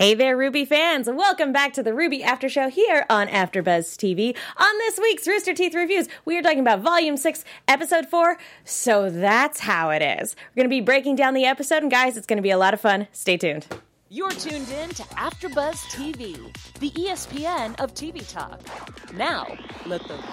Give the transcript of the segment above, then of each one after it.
Hey there, RWBY fans! Welcome back to the RWBY After Show here on AfterBuzz TV. On this week's Rooster Teeth Reviews, we are talking about Volume 6, Episode 4, So That's How It Is. We're going to be breaking down the episode, and guys, it's going to be a lot of fun. Stay tuned. You're tuned in to AfterBuzz TV, the ESPN of TV talk. Now, let the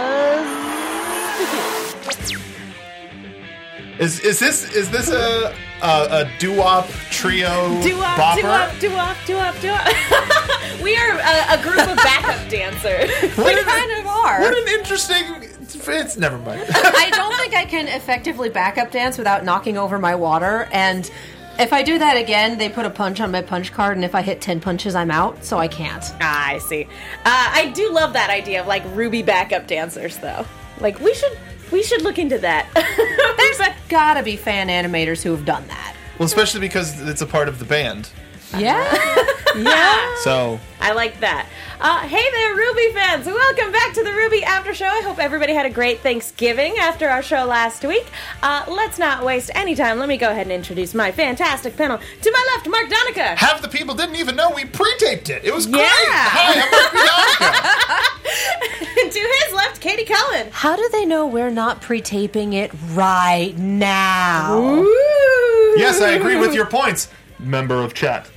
buzz begin. Is this a doo-wop trio bopper? Doo-wop. We are a group of backup dancers. We kind of are. What an interesting... It's never mind. I don't think I can effectively backup dance without knocking over my water, and if I do that again, they put a punch on my punch card, and if I hit 10 punches, I'm out, so I can't. Ah, I see. I do love that idea of, like, RWBY backup dancers, though. Like, we should look into that. There's gotta be fan animators who have done that. Well, especially because it's a part of the band. Yeah. Yeah. So I like that. Hey there, RWBY fans! Welcome back to the RWBY After Show. I hope everybody had a great Thanksgiving after our show last week. Let's not waste any time. Let me go ahead and introduce my fantastic panel. To my left, Mark Donica. Half the people didn't even know we pre-taped it. It was great. Yeah. Hi, I'm Mark Donica. To his left, Katie Cullen. How do they know we're not pre-taping it right now? Ooh. Yes, I agree with your points, member of chat.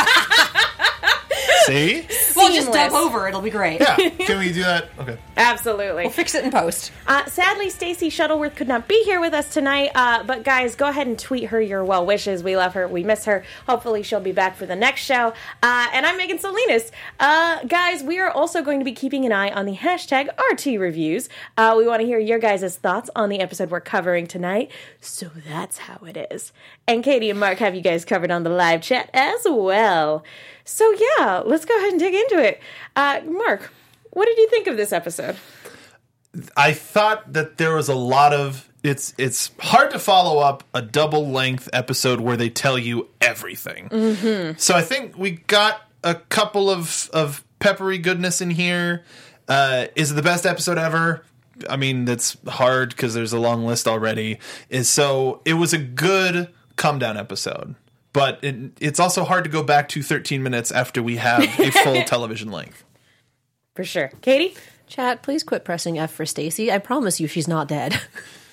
See? We'll just dub over. It'll be great. Yeah. Can we do that? Okay. Absolutely. We'll fix it in post. Sadly, Stacey Shuttleworth could not be here with us tonight, but guys, go ahead and tweet her your well wishes. We love her. We miss her. Hopefully, she'll be back for the next show. And I'm Megan Salinas. Guys, we are also going to be keeping an eye on the hashtag RT Reviews. We want to hear your guys' thoughts on the episode we're covering tonight. So that's how it is. And Katie and Mark have you guys covered on the live chat as well. So yeah, let's go ahead and dig into it. Mark, what did you think of this episode? I thought that there was a lot of... It's hard to follow up a double-length episode where they tell you everything. Mm-hmm. So I think we got a couple of peppery goodness in here. Is it the best episode ever? I mean, that's hard because there's a long list already. So it was a good come-down episode. But it's also hard to go back to 13 minutes after we have a full television length. For sure. Katie? Chat, please quit pressing F for Stacy. I promise you she's not dead.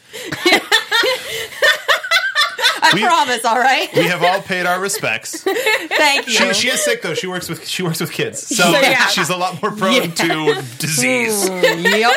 I promise, all right? We have all paid our respects. Thank you. She is sick, though. She works with kids. So Yeah. she's a lot more prone to disease. Yep.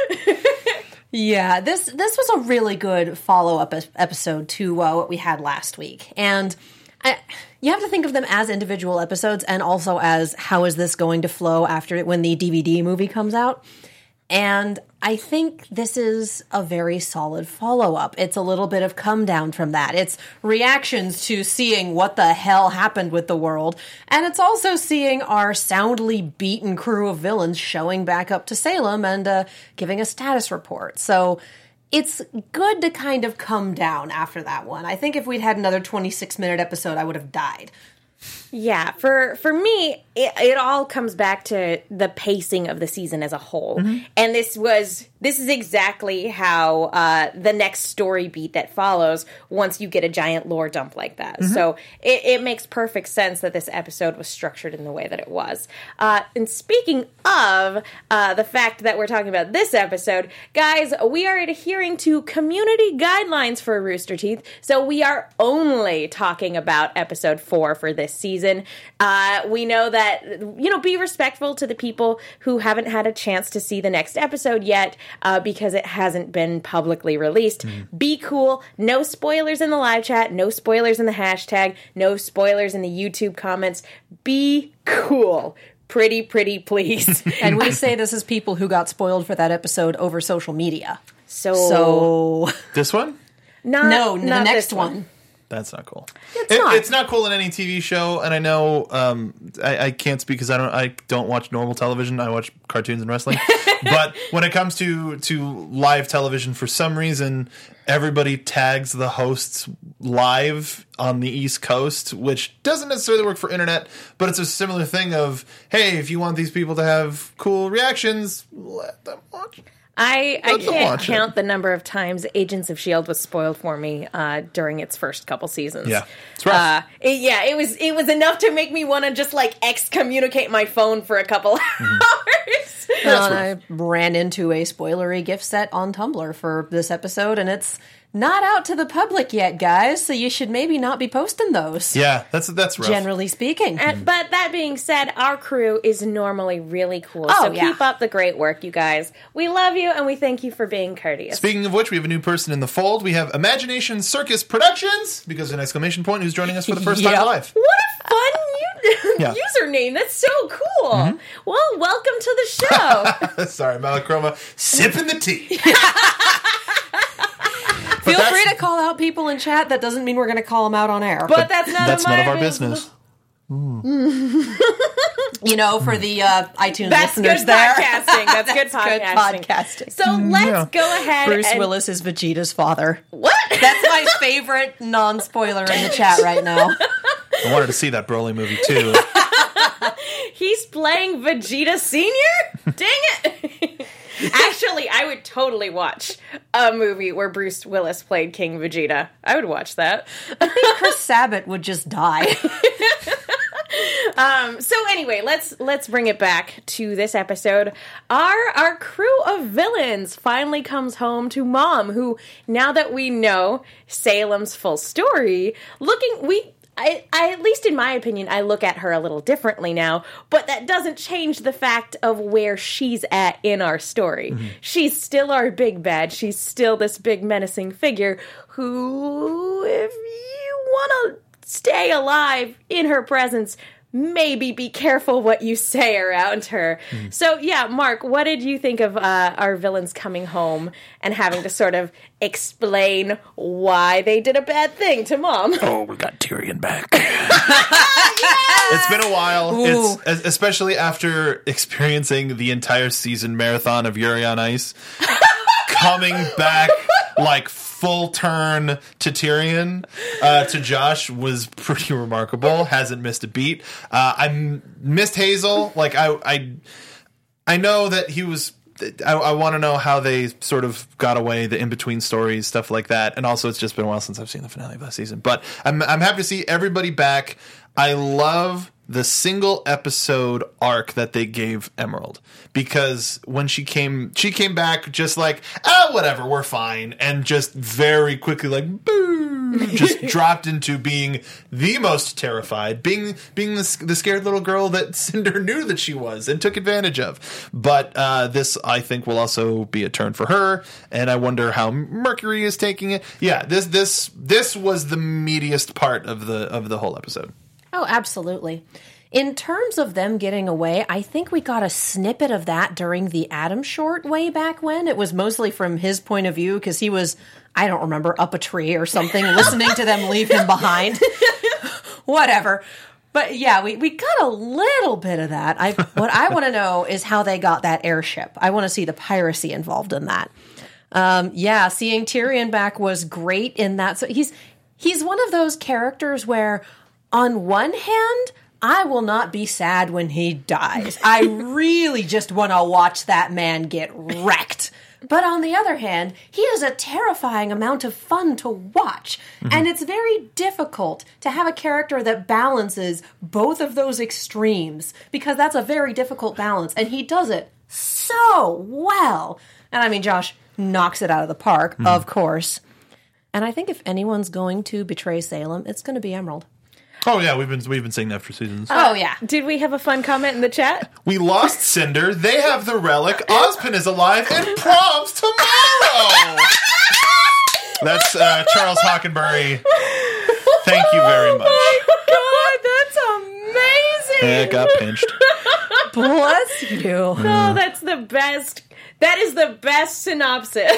Yeah, this was a really good follow-up episode to what we had last week. And you have to think of them as individual episodes and also as how is this going to flow after when the DVD movie comes out. And I think this is a very solid follow-up. It's a little bit of come down from that. It's reactions to seeing what the hell happened with the world. And it's also seeing our soundly beaten crew of villains showing back up to Salem and giving a status report. So it's good to kind of come down after that one. I think if we'd had another 26-minute episode, I would have died. Yeah, for me, it all comes back to the pacing of the season as a whole. Mm-hmm. And this is exactly how the next story beat that follows once you get a giant lore dump like that. Mm-hmm. So it makes perfect sense that this episode was structured in the way that it was. And speaking of the fact that we're talking about this episode, guys, we are adhering to community guidelines for Rooster Teeth, so we are only talking about episode 4 for this season. We know that, be respectful to the people who haven't had a chance to see the next episode yet because it hasn't been publicly released. Be cool. No spoilers in the live chat. No spoilers in the hashtag. No spoilers in the YouTube comments. Be cool. Pretty, please. And we say this as people who got spoiled for that episode over social media. So This one? No, the next one. That's not cool. It's not cool in any TV show, and I know I can't speak because I don't watch normal television. I watch cartoons and wrestling. But when it comes to live television, for some reason, everybody tags the hosts live on the East Coast, which doesn't necessarily work for internet, but it's a similar thing of, hey, if you want these people to have cool reactions, let them watch. I Love to can't watch it. count the number of times Agents of S.H.I.E.L.D. was spoiled for me during its first couple seasons. Yeah. It's rough. It was enough to make me want to just like excommunicate my phone for a couple hours. I ran into a spoilery gift set on Tumblr for this episode, and it's not out to the public yet, guys, so you should maybe not be posting those. Yeah, that's rough. Generally speaking. But that being said, our crew is normally really cool. Oh, so yeah. keep up the great work, you guys. We love you, and we thank you for being courteous. Speaking of which, we have a new person in the fold. We have Imagination Circus Productions, because an exclamation point, who's joining us for the first time Yep. live. What a fun Yeah. username. That's so cool. Well, welcome to the show. Sorry, Malachroma. Sipping the tea. Feel free to call out people in chat. That doesn't mean we're going to call them out on air. But that's none of our business. You know, for the iTunes That's listeners good there. podcasting. That's good Good podcasting. podcasting. So let's go ahead Bruce and... Willis is Vegeta's father. What? That's my favorite non-spoiler in the chat right now. I wanted to see that Broly movie, too. He's playing Vegeta Senior? Dang it! Actually, I would totally watch a movie where Bruce Willis played King Vegeta. I would watch that. I think Chris Sabat would just die. So anyway, let's bring it back to this episode. Our crew of villains finally comes home to Mom, who, now that we know Salem's full story, I at least in my opinion, I look at her a little differently now, but that doesn't change the fact of where she's at in our story. Mm-hmm. She's still our big bad. She's still this big menacing figure who, if you want to stay alive in her presence, maybe be careful what you say around her. Mm. So, yeah, Mark, what did you think of our villains coming home and having to sort of explain why they did a bad thing to Mom? Oh, we got Tyrion back. It's been a while. Ooh. It's especially after experiencing the entire season marathon of Yuri on Ice. Coming back like full turn to Tyrion, to Josh was pretty remarkable. Hasn't missed a beat. I missed Hazel. Like I know that he was. I want to know how they sort of got away, the in-between stories, stuff like that. And also, it's just been a while since I've seen the finale of last season. But I'm happy to see everybody back. I love the single episode arc that they gave Emerald, because when she came back just like, whatever, we're fine, and just very quickly like, boo, just dropped into being the most terrified, being the scared little girl that Cinder knew that she was and took advantage of. But this, I think, will also be a turn for her, and I wonder how Mercury is taking it. Yeah, this was the meatiest part of the whole episode. Oh, absolutely. In terms of them getting away, I think we got a snippet of that during the Adam short way back when. It was mostly from his point of view because he was, I don't remember, up a tree or something, listening to them leave him behind. Whatever. But yeah, we got a little bit of that. What I want to know is how they got that airship. I want to see the piracy involved in that. Yeah, seeing Tyrion back was great in that. So he's one of those characters where, on one hand, I will not be sad when he dies. I really just want to watch that man get wrecked. But on the other hand, he is a terrifying amount of fun to watch. Mm-hmm. And it's very difficult to have a character that balances both of those extremes, because that's a very difficult balance. And he does it so well. And I mean, Josh knocks it out of the park, of course. And I think if anyone's going to betray Salem, it's going to be Emerald. Oh yeah, we've been saying that for seasons. Oh yeah. Did we have a fun comment in the chat? We lost Cinder. They have the relic. Ozpin is alive, and prom's tomorrow. That's Charles Hockenberry. Thank you very much. Oh my God, that's amazing. Yeah, it got pinched. Bless you. Oh, that's the best. That is the best synopsis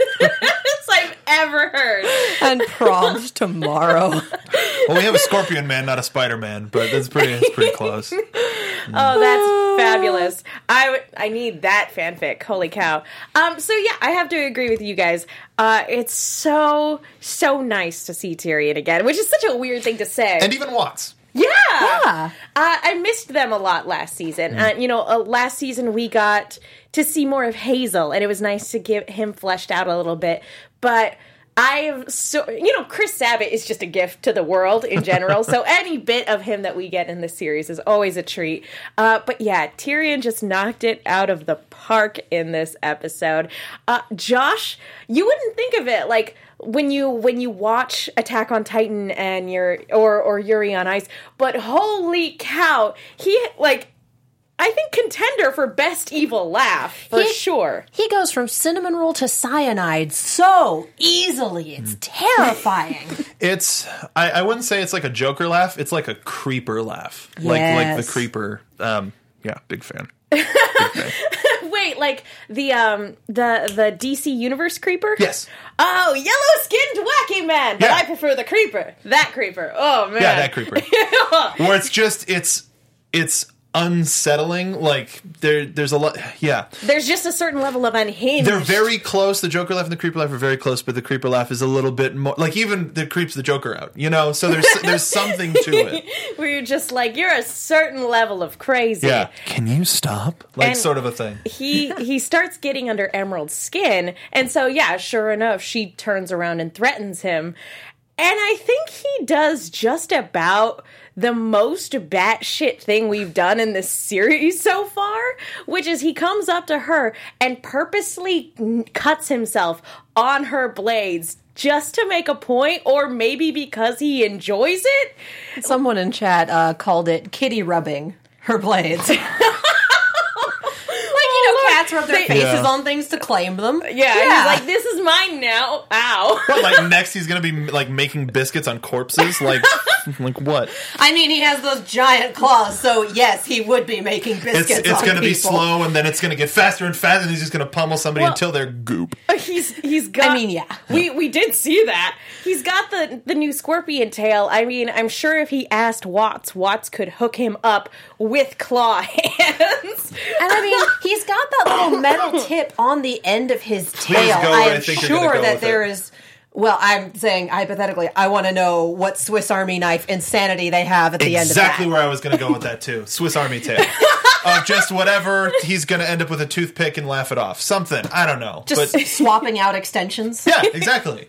I've ever heard. And prom's tomorrow. Well, we have a Scorpion Man, not a Spider-Man, but that's pretty close. Oh, that's fabulous. I need that fanfic. Holy cow. So yeah, I have to agree with you guys. It's so nice to see Tyrion again, which is such a weird thing to say. And even Watts. Yeah. I missed them a lot last season. Last season we got to see more of Hazel, and it was nice to get him fleshed out a little bit. But Chris Sabat is just a gift to the world in general. So any bit of him that we get in this series is always a treat. But yeah, Tyrion just knocked it out of the park in this episode. Josh, you wouldn't think of it like when you watch Attack on Titan and or Yuri on Ice, but holy cow, he I think contender for best evil laugh, for sure. He goes from cinnamon roll to cyanide so easily. It's terrifying. I wouldn't say it's like a Joker laugh. It's like a creeper laugh. Yes. Like the creeper. Big fan. Wait, like the DC Universe creeper? Yes. Oh, yellow-skinned wacky man. But I prefer the creeper. That creeper. Oh, man. Yeah, that creeper. Where it's unsettling. Like there's a lot. Yeah, there's just a certain level of unhinged. They're very close. The Joker laugh and the creeper laugh are very close, but the creeper laugh is a little bit more like even the creeps the Joker out. So there's something to it where you're just like, you're a certain level of crazy. Yeah, can you stop? Sort of a thing. He starts getting under Emerald's skin, and so sure enough, she turns around and threatens him. And I think he does just about the most batshit thing we've done in this series so far, which is he comes up to her and purposely cuts himself on her blades just to make a point, or maybe because he enjoys it. Someone in chat called it kitty rubbing her blades. Cats rub their faces on things to claim them. Yeah. He's like, this is mine now. Ow. What, next he's going to be, making biscuits on corpses? Like what? I mean, he has those giant claws, so yes, he would be making biscuits It's going to be slow, and then it's going to get faster and faster, and he's just going to pummel somebody until they're goop. He's got... I mean, yeah. We did see that. He's got the new scorpion tail. I mean, I'm sure if he asked Watts could hook him up with claw hands. And I mean, he's got that little metal tip on the end of his tail. I'm sure that there is... Well, I'm saying, hypothetically, I want to know what Swiss Army knife insanity they have at the end of that. Exactly where I was going to go with that, too. Swiss Army tail. Just whatever, he's going to end up with a toothpick and laugh it off. Something. I don't know. Just swapping out extensions. Yeah, exactly.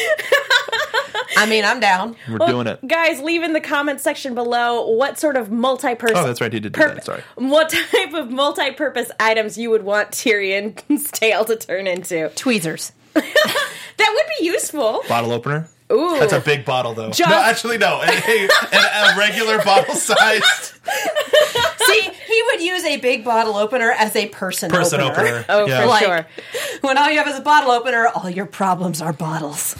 I mean, I'm down. We're doing it. Guys, leave in the comment section below what sort of multi-purpose... Oh, that's right, he did do that, sorry. What type of multi-purpose items you would want Tyrion's tail to turn into. Tweezers. That would be useful. Bottle opener? Ooh. That's a big bottle, though. No, actually, no. A regular bottle sized. See, he would use a big bottle opener as a person opener. Oh, yeah. For sure. When all you have is a bottle opener, all your problems are bottles.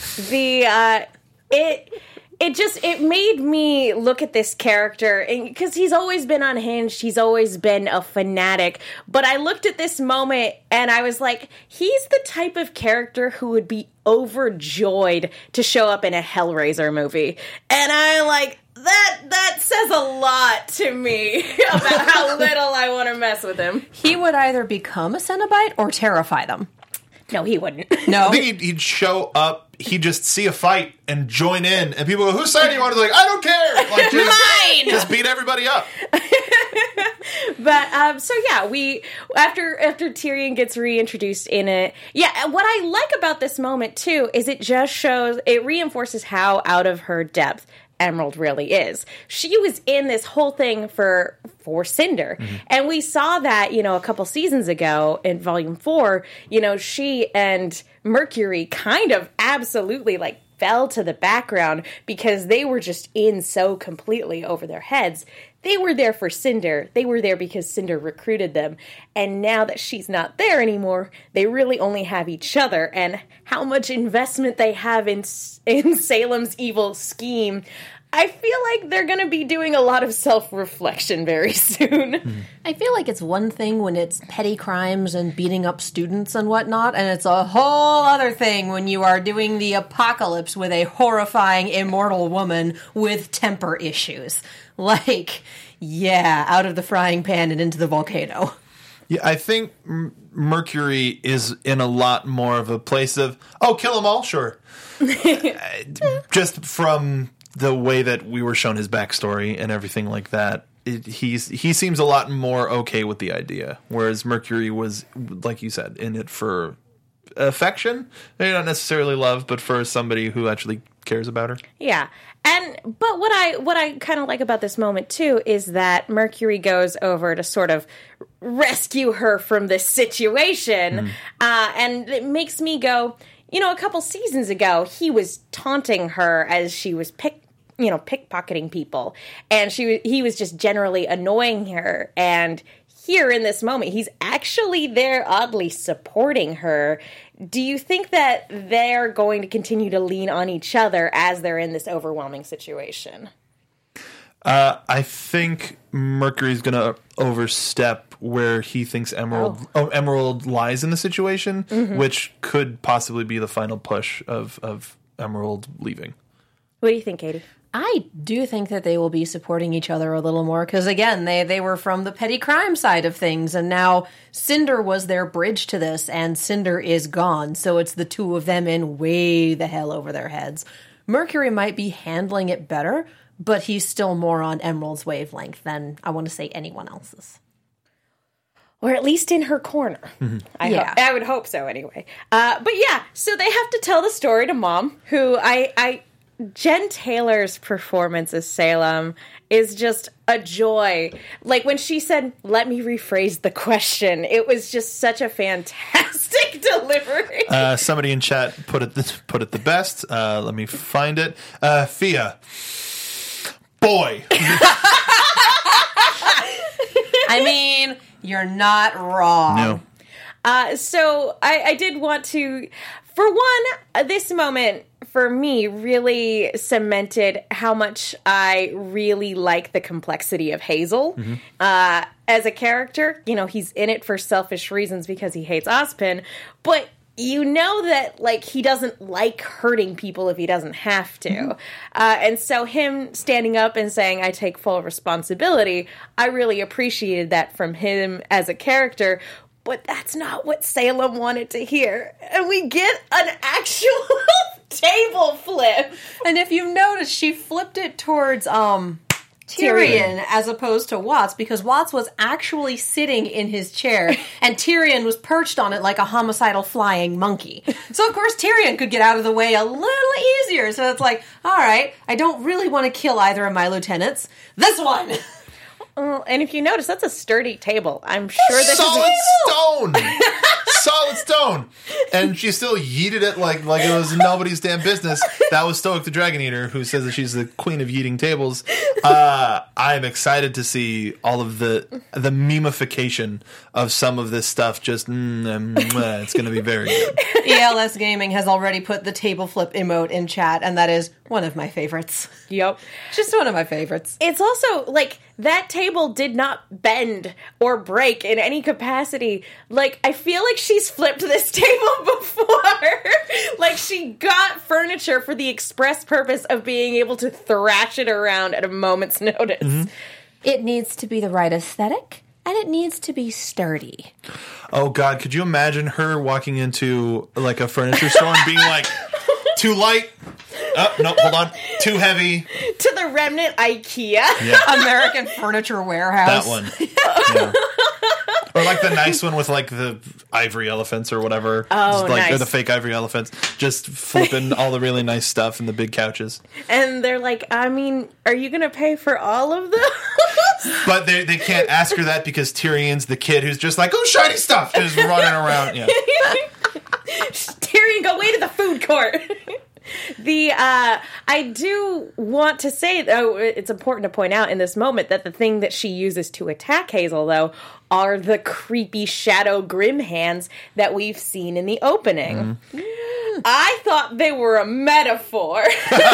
It made me look at this character, because he's always been unhinged, he's always been a fanatic, but I looked at this moment and I was like, he's the type of character who would be overjoyed to show up in a Hellraiser movie. And I like, that says a lot to me about how little I want to mess with him. He would either become a Cenobite or terrify them. No, he wouldn't. No. I think he'd show up, he'd just see a fight and join in, and people go, whose side do you want? He's like, I don't care! Mine! Just beat everybody up. But, after Tyrion gets reintroduced in it, what I like about this moment, too, is it reinforces how out of her depth Emerald really is. She was in this whole thing for Cinder. Mm-hmm. And we saw that, a couple seasons ago in Volume 4, she and Mercury kind of absolutely fell to the background because they were just in so completely over their heads. They were there for Cinder. They were there because Cinder recruited them. And now that she's not there anymore, they really only have each other. And how much investment they have in Salem's evil scheme, I feel like they're going to be doing a lot of self-reflection very soon. I feel like it's one thing when it's petty crimes and beating up students and whatnot, and it's a whole other thing when you are doing the apocalypse with a horrifying immortal woman with temper issues. Out of the frying pan and into the volcano. Yeah, I think Mercury is in a lot more of a place of, kill them all, sure. Just from the way that we were shown his backstory and everything like that, he seems a lot more okay with the idea, whereas Mercury was, like you said, in it for affection, maybe not necessarily love, but for somebody who actually cares about her. Yeah. But what I kind of like about this moment too is that Mercury goes over to sort of rescue her from this situation, and it makes me go, a couple seasons ago he was taunting her as she was pickpocketing people, and he was just generally annoying her, and here in this moment he's actually there oddly supporting her. Do you think that they're going to continue to lean on each other as they're in this overwhelming situation? I think Mercury's going to overstep where he thinks Emerald lies in the situation, which could possibly be the final push of Emerald leaving. What do you think, Katie? I do think that they will be supporting each other a little more because, again, they were from the petty crime side of things, and now Cinder was their bridge to this, and Cinder is gone, so it's the two of them in way the hell over their heads. Mercury might be handling it better, but he's still more on Emerald's wavelength than, I want to say, anyone else's. Or at least in her corner. I would hope so, anyway. But yeah, so they have to tell the story to Mom, who Jen Taylor's performance as Salem is just a joy. Like, when she said, "Let me rephrase the question," it was just such a fantastic delivery. Somebody in chat put it the best. Let me find it. Fia. Boy. I mean, you're not wrong. No. So I did want to, for one, this moment for me really cemented how much I really like the complexity of Hazel as a character. He's in it for selfish reasons because he hates Ozpin, but that, like, he doesn't like hurting people if he doesn't have to. And so him standing up and saying, "I take full responsibility," I really appreciated that from him as a character. But that's not what Salem wanted to hear. And we get an actual table flip. And if you notice, she flipped it towards Tyrion as opposed to Watts, because Watts was actually sitting in his chair and Tyrion was perched on it like a homicidal flying monkey. So of course Tyrion could get out of the way a little easier. So it's like, all right, I don't really want to kill either of my lieutenants. This one! And if you notice, that's a sturdy table. I'm sure this solid stone. Solid stone. And she still yeeted it like it was nobody's damn business. That was Stoic the Dragon Eater, who says that she's the queen of yeeting tables. I'm excited to see all of the memification of some of this stuff. Just it's going to be very good. ELS Gaming has already put the table flip emote in chat, and that is one of my favorites. Yep. Just one of my favorites. It's also, like, that table did not bend or break in any capacity. Like, I feel like she's flipped this table before. Like, she got furniture for the express purpose of being able to thrash it around at a moment's notice. It needs to be the right aesthetic, and it needs to be sturdy. Oh, God, could you imagine her walking into, like, a furniture store and being like, too light? Oh, no, hold on. Too heavy. To the remnant IKEA. Yeah. American Furniture Warehouse. That one. Yeah. Or like the nice one with like the ivory elephants or whatever. Oh, nice. Or the fake ivory elephants. Just flipping all the really nice stuff and the big couches. And they're like, I mean, are you going to pay for all of those? But they can't ask her that because Tyrion's the kid who's just like, oh, shiny stuff. Just running around. Yeah. Tyrion, go away to the food court. I do want to say, though, it's important to point out in this moment that the thing that she uses to attack Hazel, though, are the creepy shadow grim hands that we've seen in the opening. I thought they were a metaphor.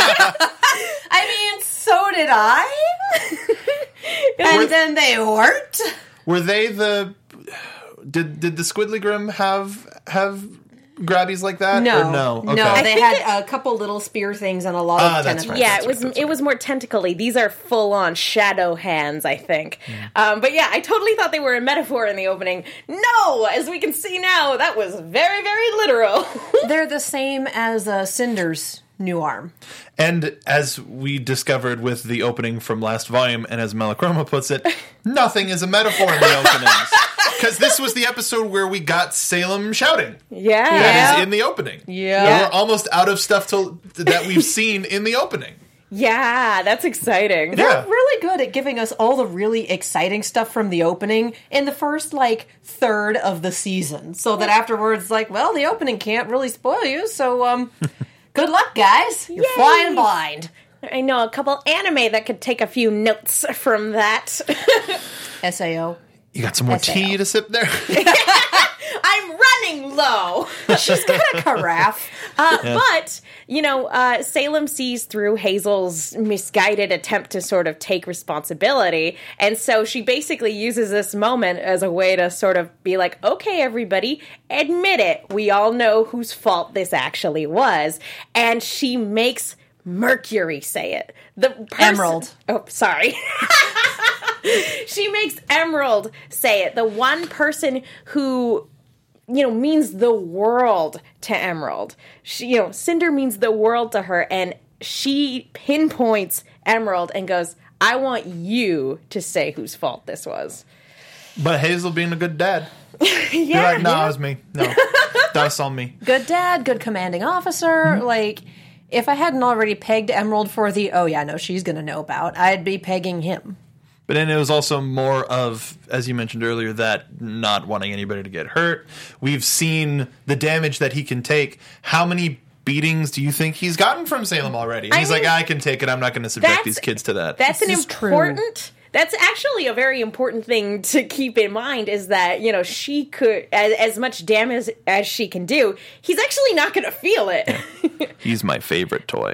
I mean, so did I. And then they weren't. Were they the... Did the Squidly Grim have grabbies like that? No, or no. Okay. No, they had a couple little spear things and a lot of tentacles. Right. Yeah, it was more tentacly. These are full on shadow hands, I think. But yeah, I totally thought they were a metaphor in the opening. No, as we can see now, that was very, very literal. They're the same as Cinder's new arm. And as we discovered with the opening from last volume, and as Malachroma puts it, nothing is a metaphor in the openings. Because this was the episode where we got Salem shouting. Yeah. That is in the opening. Yeah. We're almost out of stuff that we've seen in the opening. Yeah, that's exciting. Yeah. They're really good at giving us all the really exciting stuff from the opening in the first, third of the season. So that afterwards, well, the opening can't really spoil you, so, good luck, guys. You're Yay. flying blind. I know a couple anime that could take a few notes from that. SAO. You got some more SAO. tea to sip there? I'm running low. She's got a carafe. But, Salem sees through Hazel's misguided attempt to sort of take responsibility. And so she basically uses this moment as a way to sort of be like, okay, everybody, admit it. We all know whose fault this actually was. And she makes Mercury say it. Emerald. Oh, sorry. She makes Emerald say it. The one person who means the world to Emerald. She, Cinder means the world to her, and she pinpoints Emerald and goes, I want you to say whose fault this was. But Hazel being a good dad. Yeah. You're like, no, it was me. No, that's on me. Good dad, good commanding officer. If I hadn't already pegged Emerald for she's going to know about, I'd be pegging him. But then it was also more of, as you mentioned earlier, that not wanting anybody to get hurt. We've seen the damage that he can take. How many beatings do you think he's gotten from Salem already? And he's like, I can take it. I'm not going to subject these kids to that. That's This an is true. important... That's actually a very important thing to keep in mind is that, she could, as much damage as she can do, he's actually not going to feel it. He's my favorite toy.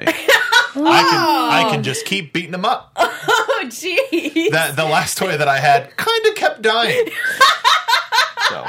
I can just keep beating him up. Oh, jeez. The last toy that I had kind of kept dying. So,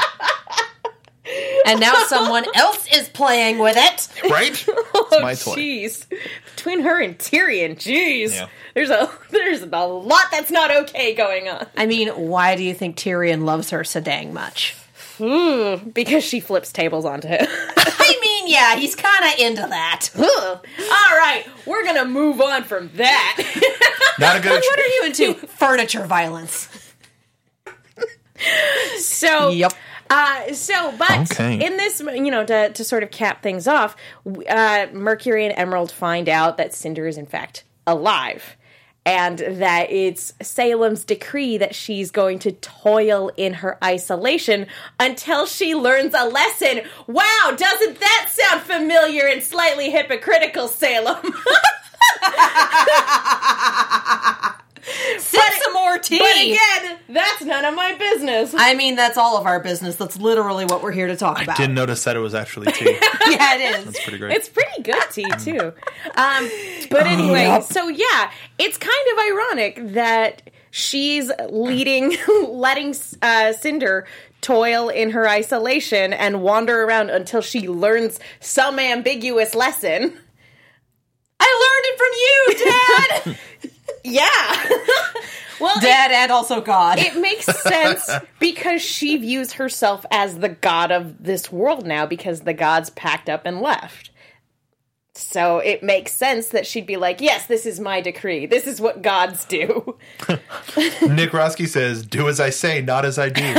And now someone else is playing with it. right? It's my toy. Jeez. Between her and Tyrion, jeez. Yeah. There's a lot that's not okay going on. I mean, why do you think Tyrion loves her so dang much? Because she flips tables onto him. I mean, yeah, he's kind of into that. All right, we're going to move on from that. Not a good. What are you into? Furniture violence. So, Yep. But Okay. in this, to sort of cap things off, Mercury and Emerald find out that Cinder is in fact alive. And that it's Salem's decree that she's going to toil in her isolation until she learns a lesson. Wow, doesn't that sound familiar and slightly hypocritical, Salem? Sip some more tea. But again, that's none of my business. I mean, that's all of our business. That's literally what we're here to talk about. Didn't notice that it was actually tea. Yeah, it is. That's pretty great. It's pretty good tea, too. But anyway, Yep. so yeah, it's kind of ironic that she's letting Cinder toil in her isolation and wander around until she learns some ambiguous lesson. I learned it from you, Dad. Yeah. Well, Dad and also God. it makes sense because she views herself as the god of this world now because the gods packed up and left. So it makes sense that she'd be like, yes, this is my decree. This is what gods do. Nick Roski says, do as I say, not as I do.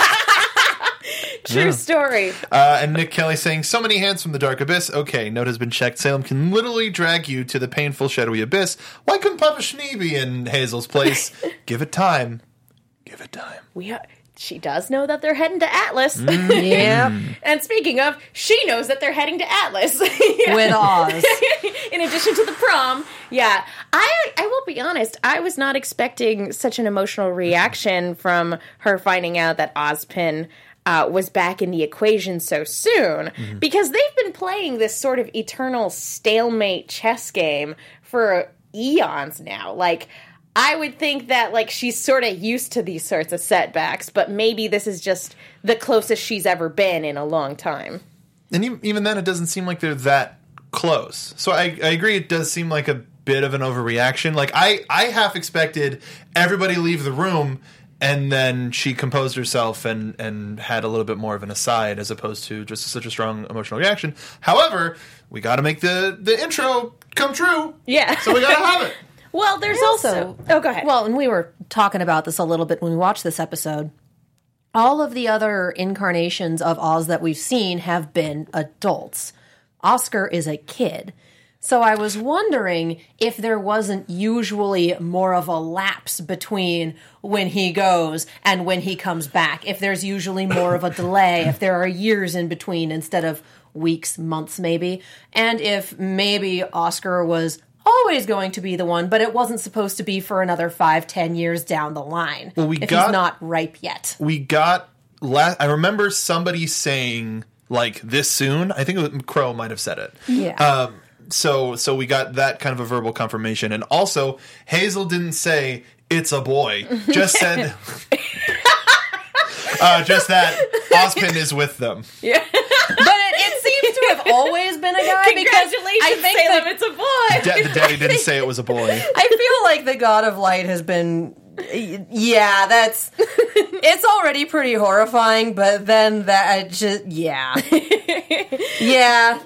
True story. And Nick Kelly saying, so many hands from the dark abyss. Okay, note has been checked. Salem can literally drag you to the painful, shadowy abyss. Why couldn't Papa Schnee be in Hazel's place? Give it time. Give it time. She does know that they're heading to Atlas. Yep. And speaking of, she knows that they're heading to Atlas. With Oz. In addition to the prom. Yeah. I will be honest, I was not expecting such an emotional reaction from her finding out that Ozpin was back in the equation so soon. Because they've been playing this sort of eternal stalemate chess game for eons now. Like, I would think that, like, she's sort of used to these sorts of setbacks, but maybe this is just the closest she's ever been in a long time. And even then, it doesn't seem like they're that close. So I agree, it does seem like a bit of an overreaction. Like, I half expected everybody leave the room And then she composed herself and had a little bit more of an aside as opposed to just such a strong emotional reaction. However, we got to make the intro come true. Yeah. So we got to have it. Well, there's also... Oh, go ahead. Well, and we were talking about this a little bit when we watched this episode. All of the other incarnations of Oz that we've seen have been adults. Oscar is a kid. So I was wondering if there wasn't usually more of a lapse between when he goes and when he comes back. If there's usually more of a delay, if there are years in between instead of weeks, months maybe. And if maybe Oscar was always going to be the one, but it wasn't supposed to be for another 5-10 years down the line. Well, he's not ripe yet. We got... I remember somebody saying, like, this soon. I think Crow might have said it. Yeah. So we got that kind of a verbal confirmation. And also, Hazel didn't say, it's a boy. Just said... just that Ozpin is with them. Yeah. But it seems to have always been a guy. Congratulations, I think Salem, it's a boy. The daddy didn't say it was a boy. I feel like the God of Light has been... Yeah, that's... It's already pretty horrifying, but then that just... Yeah. Yeah.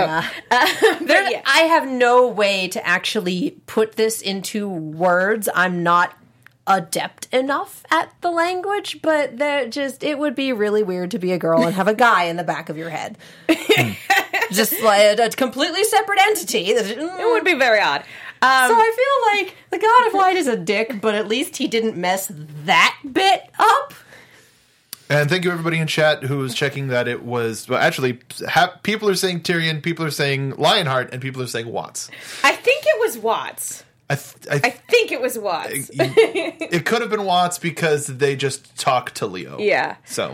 I have no way to actually put this into words. I'm not adept enough at the language, but it would be really weird to be a girl and have a guy in the back of your head. Just like a completely separate entity. It would be very odd. So I feel like the God of Light is a dick, but at least he didn't mess that bit up. And thank you everybody in chat who was checking that it was... Well, actually, people are saying Tyrion, people are saying Lionheart, and people are saying Watts. I think it was Watts. I think it was Watts. It could have been Watts because they just talk to Leo. Yeah. So...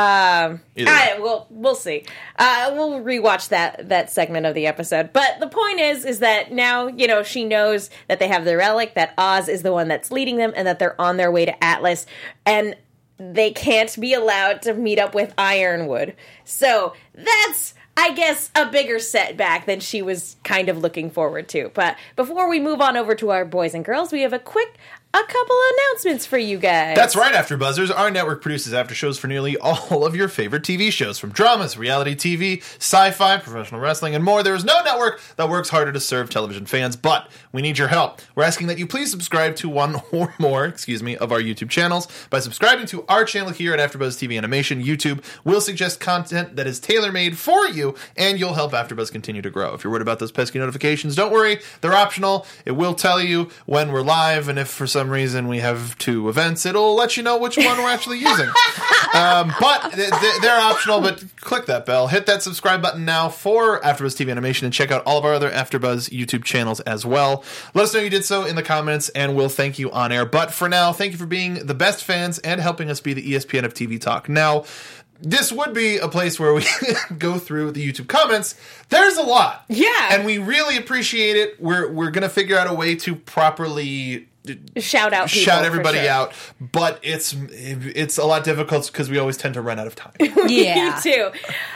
we'll see. We'll rewatch that segment of the episode. But the point is that now, she knows that they have the relic, that Oz is the one that's leading them, and that they're on their way to Atlas, and they can't be allowed to meet up with Ironwood. So that's, I guess, a bigger setback than she was kind of looking forward to. But before we move on over to our boys and girls, we have a couple announcements for you guys. That's right, AfterBuzzers. Our network produces after shows for nearly all of your favorite TV shows, from dramas, reality TV, sci-fi, professional wrestling, and more. There is no network that works harder to serve television fans, but we need your help. We're asking that you please subscribe to one or more, of our YouTube channels. By subscribing to our channel here at AfterBuzz TV Animation, YouTube will suggest content that is tailor-made for you, and you'll help AfterBuzz continue to grow. If you're worried about those pesky notifications, don't worry. They're optional. It will tell you when we're live, and if for some reason we have 2 events, it'll let you know which one we're actually using. But they're optional, but click that bell, hit that subscribe button now for AfterBuzz TV Animation, and check out all of our other AfterBuzz YouTube channels as well. Let us know you did so in the comments, and we'll thank you on air. But for now, thank you for being the best fans and helping us be the ESPN of TV Talk. Now, this would be a place where we go through the YouTube comments. There's a lot. Yeah. And we really appreciate it. We're going to figure out a way to properly shout everybody out, but it's a lot difficult because we always tend to run out of time. Yeah. Me too.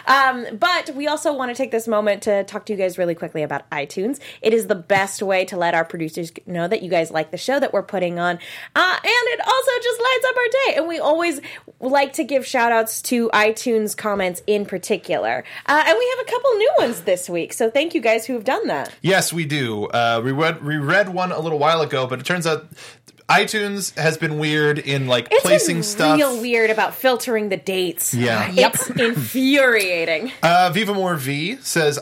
But we also want to take this moment to talk to you guys really quickly about iTunes. It is the best way to let our producers know that you guys like the show that we're putting on, and it also just lights up our day. And we always like to give shout outs to iTunes comments in particular, and we have a couple new ones this week, so thank you guys who have done that. Yes, we do. We read one a little while ago, but it turns out iTunes has been weird in placing stuff. It's real weird about filtering the dates. Yeah. It's infuriating. Viva More V says,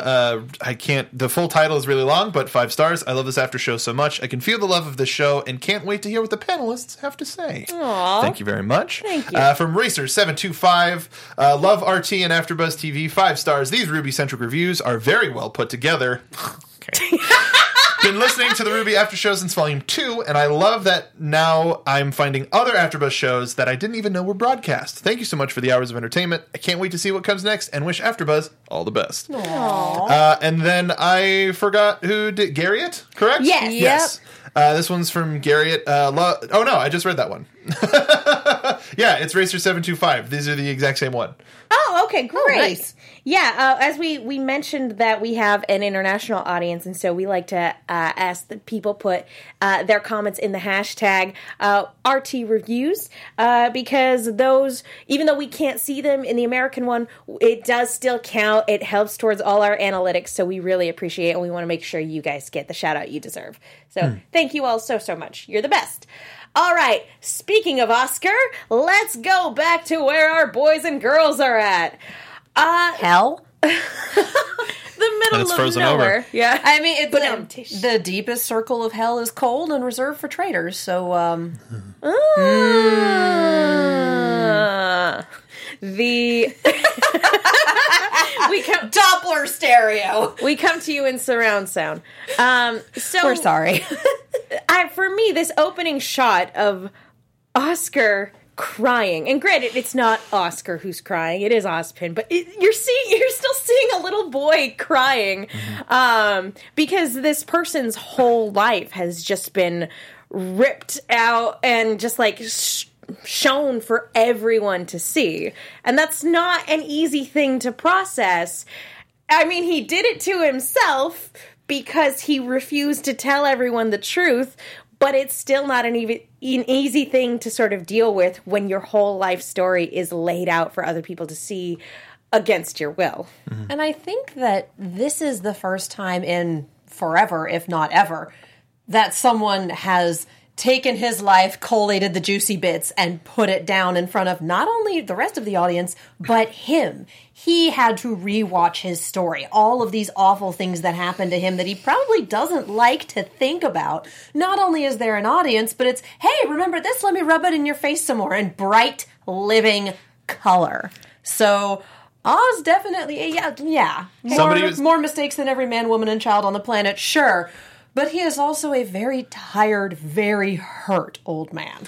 I can't, the full title is really long, but 5 stars. I love this after show so much. I can feel the love of the show and can't wait to hear what the panelists have to say. Aww. Thank you very much. Thank you. From Racer725, love RT and AfterBuzz TV, 5 stars. These RWBY-centric reviews are very well put together. Okay. Been listening to the RWBY After Show since Volume 2, and I love that now I'm finding other AfterBuzz shows that I didn't even know were broadcast. Thank you so much for the hours of entertainment. I can't wait to see what comes next, and wish AfterBuzz all the best. Aww. And then I forgot who did... Garriott, correct? Yes. Yes. This one's from Garriott. Oh, no, I just read that one. Yeah, it's Racer725. These are the exact same one. Oh, okay, great. Nice. Yeah, as we mentioned that we have an international audience, and so we like to ask that people put their comments in the hashtag RT Reviews, because those, even though we can't see them in the American one, it does still count. It helps towards all our analytics, so we really appreciate it, and we want to make sure you guys get the shout-out you deserve. So thank you all so much. You're the best. All right, speaking of Oscar, let's go back to where our boys and girls are at. Hell? The middle it's of frozen nowhere. over. Yeah. I mean, the deepest circle of hell is cold and reserved for traitors, so, We come Doppler stereo! we come to you in surround sound. So We're sorry. For me, this opening shot of Oscar crying, and granted, it's not Oscar who's crying; it is Ozpin. But you're still seeing a little boy crying, because this person's whole life has just been ripped out and just like shown for everyone to see, and that's not an easy thing to process. I mean, he did it to himself because he refused to tell everyone the truth, but it's still not an easy thing to sort of deal with when your whole life story is laid out for other people to see against your will. And I think that this is the first time in forever, if not ever, that someone has taken his life, collated the juicy bits, and put it down in front of not only the rest of the audience, but him. He had to rewatch his story. All of these awful things that happened to him that he probably doesn't like to think about. Not only is there an audience, but it's, hey, remember this? Let me rub it in your face some more in bright, living color. So Oz definitely, yeah. More mistakes than every man, woman, and child on the planet, sure. But he is also a very tired, very hurt old man.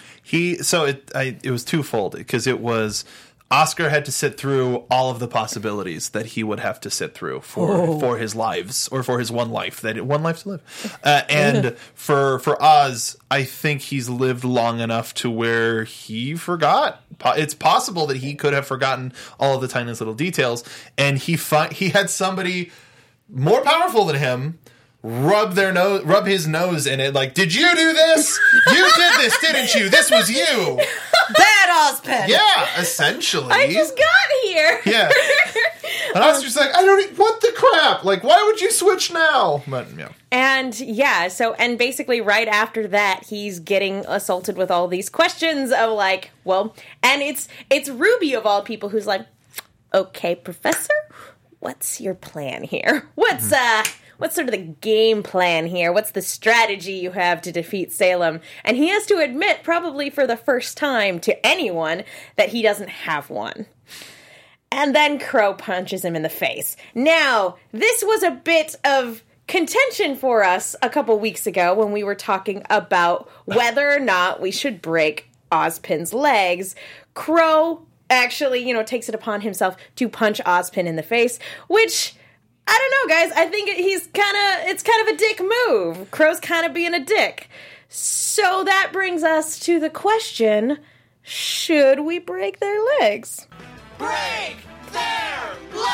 It was twofold, because it was Oscar had to sit through all of the possibilities that he would have to sit through for his lives, or for his one life to live. And for Oz, I think he's lived long enough to where he forgot. It's possible that he could have forgotten all of the tiniest little details, and he had somebody more powerful than him rub his nose in it, like, did you do this? You did this, didn't you? This was you. Bad Ozpin! Yeah, essentially. I just got here. Yeah. And Oscar's like, what the crap? Like, why would you switch now? But, yeah. And and basically right after that, he's getting assaulted with all these questions of like, well, and it's Ruby of all people who's like, okay, Professor, what's your plan here? What's sort of the game plan here? What's the strategy you have to defeat Salem? And he has to admit, probably for the first time to anyone, that he doesn't have one. And then Crow punches him in the face. Now, this was a bit of contention for us a couple weeks ago when we were talking about whether or not we should break Ozpin's legs. Crow actually, takes it upon himself to punch Ozpin in the face, which, I don't know, guys. I think it's kind of a dick move. Crow's kind of being a dick. So that brings us to the question, should we break their legs? Break their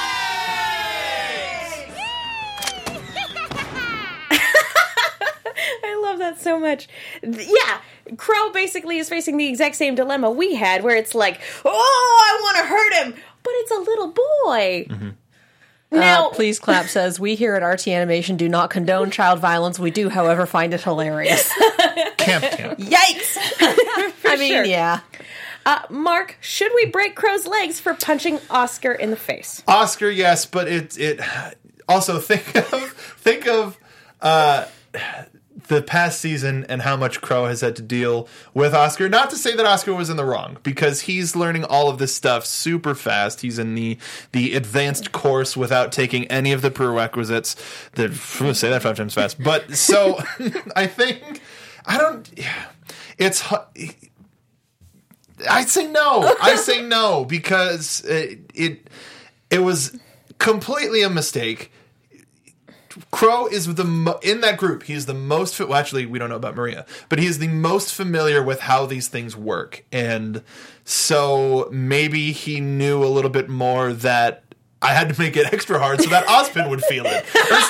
legs! I love that so much. Yeah, Crow basically is facing the exact same dilemma we had, where it's like, oh, I want to hurt him, but it's a little boy. Mm-hmm. Now, Please Clap says, we here at RT Animation do not condone child violence. We do, however, find it hilarious. Camp. Yikes! I mean, sure. yeah. Mark, should we break Crow's legs for punching Oscar in the face? Oscar, yes, but it also think of the past season and how much Crow has had to deal with Oscar. Not to say that Oscar was in the wrong, because he's learning all of this stuff super fast. He's in the advanced course without taking any of the prerequisites. I'm going to say that 5 times fast. But so I say no. I say no, because it was completely a mistake. Crow is in that group. He's the most well, actually, we don't know about Maria, but he is the most familiar with how these things work, and so maybe he knew a little bit more that I had to make it extra hard so that Ozpin would feel it,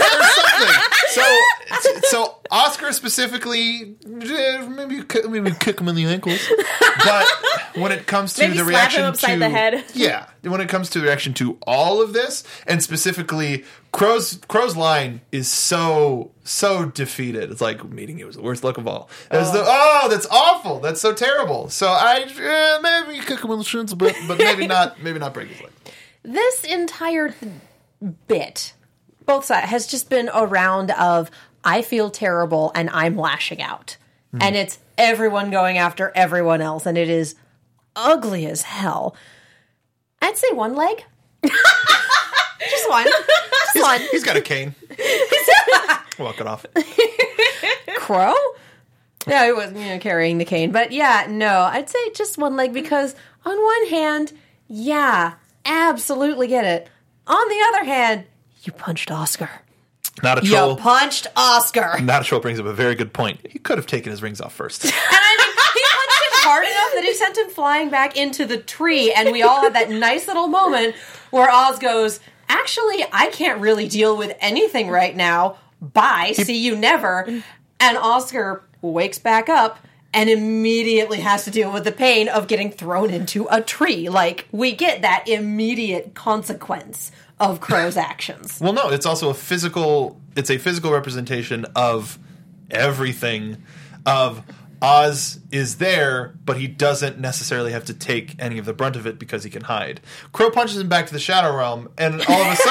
or something. So Oscar specifically, maybe kick him in the ankles, but when it comes to maybe the slap reaction him upside to the head. yeah, when it comes to the reaction to all of this, and specifically Crow's line is so defeated. It's like meeting you was the worst luck of all. That's awful. That's so terrible. So I maybe kick him in the shins a bit, but maybe not break his leg. This entire bit, both sides, has just been a round of I feel terrible and I'm lashing out. And it's everyone going after everyone else, and it is ugly as hell. I'd say one leg. Just one. Just one. He's got a cane. Walk it off. Crow? Yeah, he was carrying the cane. But yeah, no, I'd say just one leg because on one hand, yeah, absolutely get it. On the other hand, you punched Oscar. Not a troll. You punched Oscar. Not a troll brings up a very good point. He could have taken his rings off first. And I mean, he punched him hard enough that he sent him flying back into the tree, and we all had that nice little moment where Oz goes, actually, I can't really deal with anything right now. Bye. See you never. And Oscar wakes back up and immediately has to deal with the pain of getting thrown into a tree. Like, we get that immediate consequence of Crow's actions. Well, no, it's also a physical representation of everything. Of Oz is there, but he doesn't necessarily have to take any of the brunt of it because he can hide. Crow punches him back to the Shadow Realm, and all of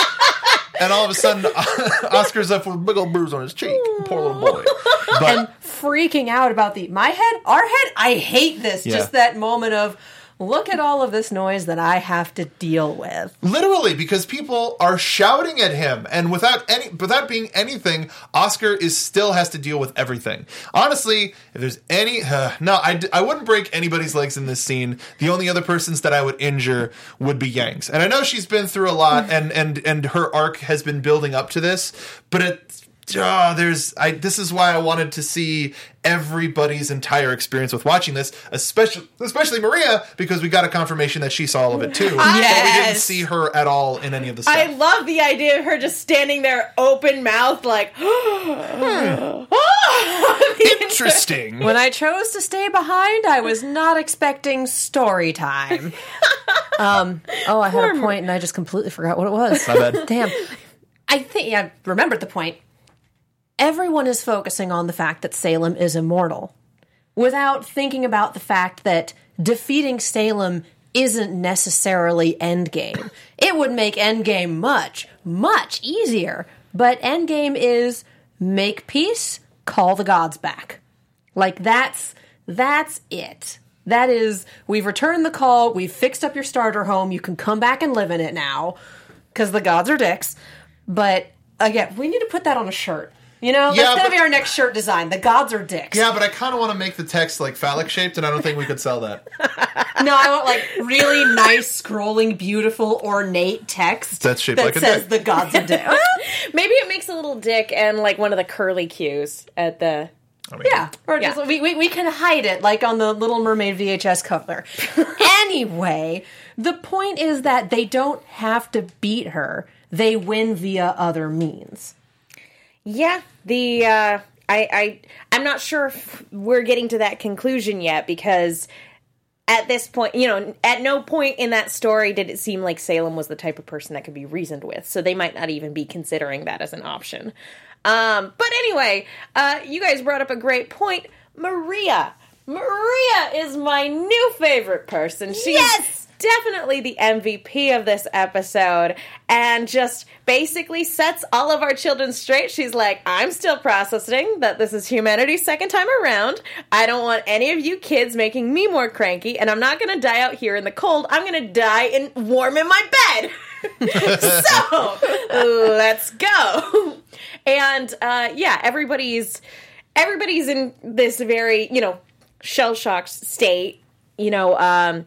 a sudden, Oscar's up with a big old bruise on his cheek. Poor little boy. But, and freaking out about our head, I hate this. Yeah. Just that moment of, look at all of this noise that I have to deal with. literally, because people are shouting at him, and without being anything, Oscar still has to deal with everything. Honestly, if there's any, I wouldn't break anybody's legs in this scene. The only other persons that I would injure would be Yang's, and I know she's been through a lot, and her arc has been building up to this, but this is why I wanted to see everybody's entire experience with watching this, especially Maria, because we got a confirmation that she saw all of it too. But we didn't see her at all in any of the stuff. I love the idea of her just standing there, open mouth, like, Interesting. When I chose to stay behind, I was not expecting story time. I had a point and I just completely forgot what it was. My bad. Damn. I think I remembered the point. Everyone is focusing on the fact that Salem is immortal without thinking about the fact that defeating Salem isn't necessarily Endgame. It would make Endgame much, much easier. But Endgame is make peace, call the gods back. Like, that's it. That is, we've returned the call, we've fixed up your starter home, you can come back and live in it now, because the gods are dicks. But, again, we need to put that on a shirt. That's going to be our next shirt design. The gods are dicks. Yeah, but I kind of want to make the text, like, phallic-shaped, and I don't think we could sell that. No, I want, like, really nice, scrolling, beautiful, ornate text that's shaped that like a says dick. the gods are dicks. maybe it makes a little dick and, like, one of the curly cues at the... Yeah, or just we can hide it like on the Little Mermaid VHS cover. Anyway, the point is that they don't have to beat her; they win via other means. Yeah, I'm not sure if we're getting to that conclusion yet, because at this point, at no point in that story did it seem like Salem was the type of person that could be reasoned with, so they might not even be considering that as an option. But anyway, you guys brought up a great point. Maria is my new favorite person. She's definitely the MVP of this episode, and just basically sets all of our children straight. She's like, I'm still processing that this is humanity's second time around. I don't want any of you kids making me more cranky, and I'm not going to die out here in the cold. I'm going to die warm in my bed. So, let's go. And, everybody's in this very, shell-shocked state. I'm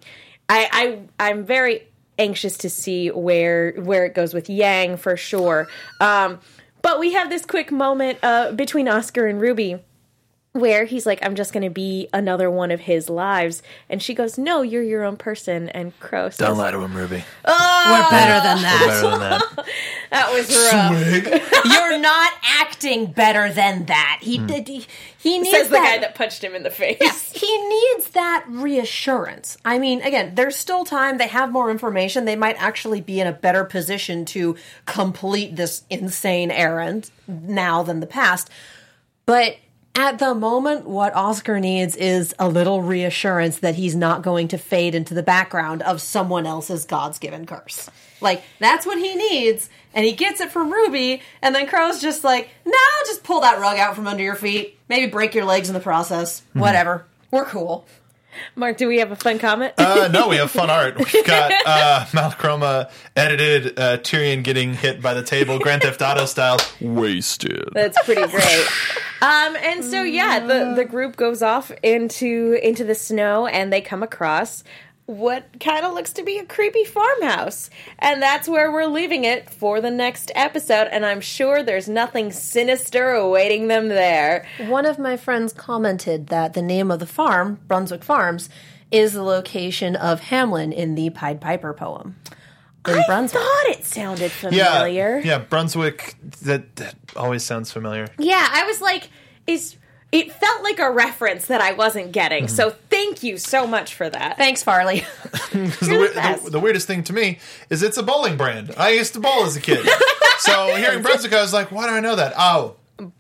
very anxious to see where it goes with Yang, for sure. But we have this quick moment between Oscar and Ruby where he's like, I'm just going to be another one of his lives. And she goes, no, you're your own person. And Crow says, Don't lie to him, Ruby. We're better than that. We're better than that. that was rough. You're not acting better than that. He needs Says the that. guy that punched him in the face. Yes, he needs that reassurance. I mean, again, there's still time. They have more information. They might actually be in a better position to complete this insane errand now than the past. But at the moment, what Oscar needs is a little reassurance that he's not going to fade into the background of someone else's God's given curse. Like, that's what he needs, and he gets it from Ruby, and then Crow's just like, no, just pull that rug out from under your feet. Maybe break your legs in the process. Whatever. We're cool. Mark, do we have a fun comment? No, we have fun art. We've got Malchroma edited Tyrion getting hit by the table, Grand Theft Auto style. Wasted. That's pretty great. And so, yeah, the group goes off into the snow, and they come across what kind of looks to be a creepy farmhouse. And that's where we're leaving it for the next episode, and I'm sure there's nothing sinister awaiting them there. One of my friends commented that the name of the farm, Brunswick Farms, is the location of Hamlin in the Pied Piper poem. In Brunswick. I thought it sounded familiar. Yeah, Brunswick, that always sounds familiar. Yeah, I was like, it felt like a reference that I wasn't getting, so thank you so much for that. Thanks, Farley. The weirdest thing to me is it's a bowling brand. I used to bowl as a kid. So hearing Brunswick, I was like, why do I know that? Oh,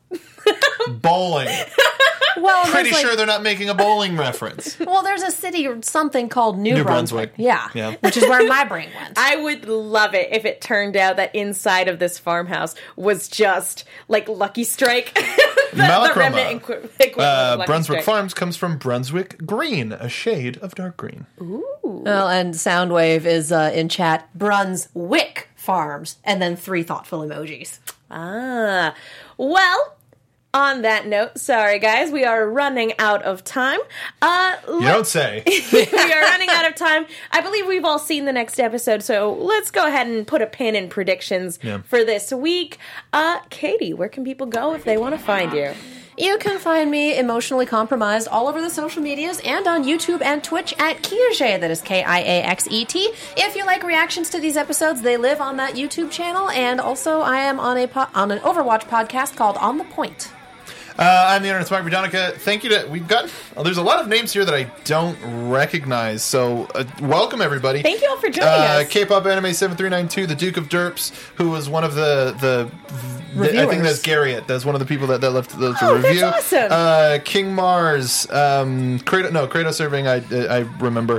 bowling. Well, Pretty sure they're not making a bowling reference. Well, there's a city or something called New Brunswick. Yeah. Which is where my brain went. I would love it if it turned out that inside of this farmhouse was just like Lucky Strike. the remnant equivalent of Lucky Brunswick Strike. Farms comes from Brunswick Green, a shade of dark green. Ooh. Well, and Soundwave is in chat, Brunswick Farms, and then 3 thoughtful emojis. Ah. Well, on that note, sorry guys, we are running out of time. You don't say. We are running out of time. I believe we've all seen the next episode, so let's go ahead and put a pin in predictions for this week. Katie, where can people go if they want to find you? You can find me emotionally compromised all over the social medias and on YouTube and Twitch at Kiaxet, that is Kiaxet. If you like reactions to these episodes, they live on that YouTube channel, and also I am on an Overwatch podcast called On The Point. I'm the Internet's Mark Budonica. Thank you there's a lot of names here that I don't recognize, so welcome everybody. Thank you all for joining us. K-Pop Anime 7392, the Duke of Derps, who was one of the I think that's Garriott. That's one of the people that left the review. That's awesome. King Mars, Kratos Serving, I remember.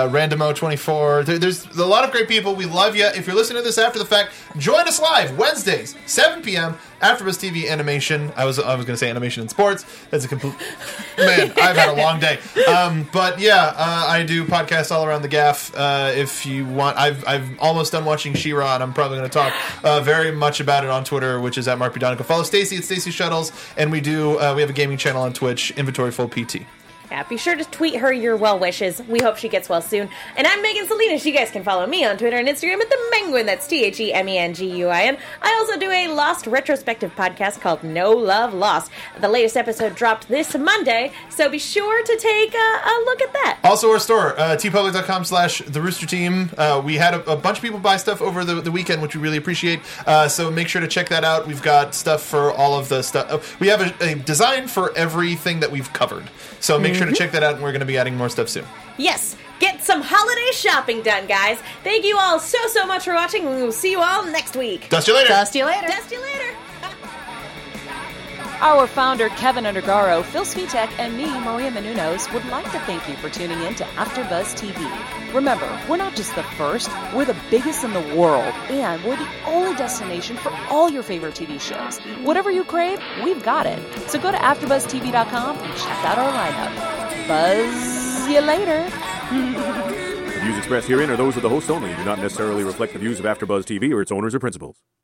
Randomo24. There's a lot of great people. We love you. If you're listening to this after the fact, join us live Wednesdays, 7 p.m. AfterBuzz TV Animation. I was going to say Animation and Sports. That's a complete... Man, I've had a long day. But yeah, I do podcasts all around the gaff. If you want, I've almost done watching She-Ra, and I'm probably going to talk very much about it on Twitter, which is at Mark Budonica. Follow Stacy at Stacy Shuttles, and we have a gaming channel on Twitch, Inventory Full PT. Yeah, be sure to tweet her your well wishes. We hope she gets well soon. And I'm Megan Salinas. You guys can follow me on Twitter and Instagram at The Menguin. That's TheMenguin. I also do a Lost retrospective podcast called No Love Lost. The latest episode dropped this Monday, so be sure to take a look at that. Also, our store, tpublic.com/theroosterteam. We had a bunch of people buy stuff over the weekend, which we really appreciate. So make sure to check that out. We've got stuff for all of the stuff. We have a design for everything that we've covered. So make sure to check that out, and we're going to be adding more stuff soon. Yes, get some holiday shopping done, guys. Thank you all so much for watching. We will see you all next week. Dust you later. Dust you later. Dust you later. Our founder, Kevin Undergaro, Phil Svitek, and me, Maria Menounos, would like to thank you for tuning in to AfterBuzz TV. Remember, we're not just the first, we're the biggest in the world, and we're the only destination for all your favorite TV shows. Whatever you crave, we've got it. So go to AfterBuzzTV.com and check out our lineup. Buzz you later. The views expressed herein are those of the host only and do not necessarily reflect the views of AfterBuzz TV or its owners or principals.